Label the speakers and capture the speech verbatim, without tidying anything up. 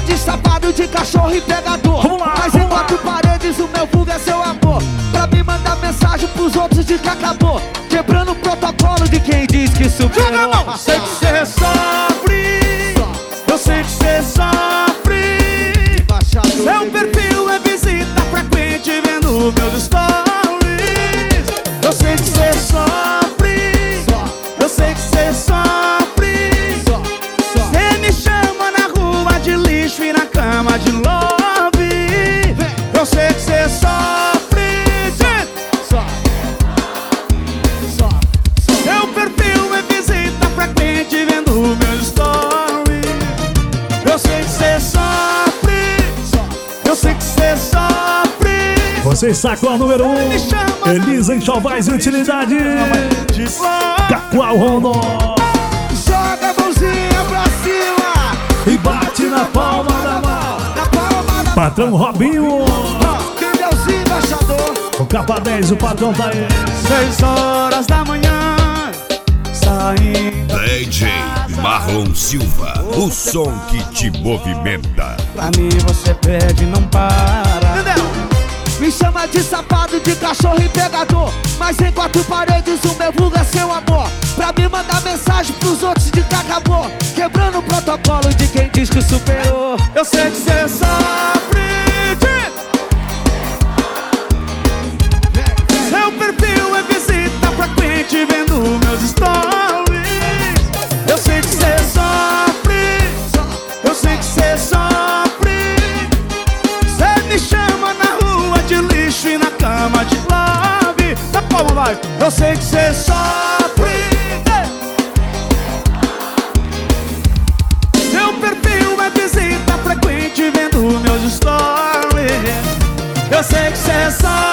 Speaker 1: chama de safado, de cachorro e pegador.
Speaker 2: Lá,
Speaker 1: mas em quatro paredes o meu vulgo é seu amor. Pra me mandar mensagem pros outros de que acabou, quebrando o protocolo de quem diz que superou.
Speaker 2: Sei que cê sofre, eu sei que cê sofre. Seu perfil é visita frequente vendo meus stories. Eu sei que cê sofre, eu sei que cê sofre. Cê me chama na rua de lixo e na cama de love. Eu sei que cê sofre, seu perfil é visita frequente vendo meus stories. Eu sei que cê sofre, eu sei que cê sofre.
Speaker 3: Você sacou a número um, Elisa Enxovais e Utilidade, Cacoal Rondon.
Speaker 1: Joga a mãozinha pra cima
Speaker 3: E bate na palma da mão.
Speaker 1: na palma da
Speaker 3: Patrão Robinho,
Speaker 1: Pneuzinho embaixador.
Speaker 3: o capa dez, o patrão tá aí.
Speaker 2: Seis horas da manhã, saindo
Speaker 4: D J Marlon Silva, o som que te movimenta.
Speaker 2: pra mim você pede e não para.
Speaker 1: Entendeu? Me chama de safado, de cachorro e pegador, mas em quatro paredes o meu vulgo é seu amor. Pra me mandar mensagem pros outros de que acabou, quebrando o protocolo de quem diz que superou.
Speaker 2: Eu sei que cê sofre. Seu perfil é visita frequente vendo meus stories. Eu sei que cê sofre, eu sei que cê sofre. Cê me chama na rua de lixo e na cama de love. Tá como vai? Eu sei que cê sofre. Seu perfil é visita frequente vendo meus stories. Eu sei que cê sofre.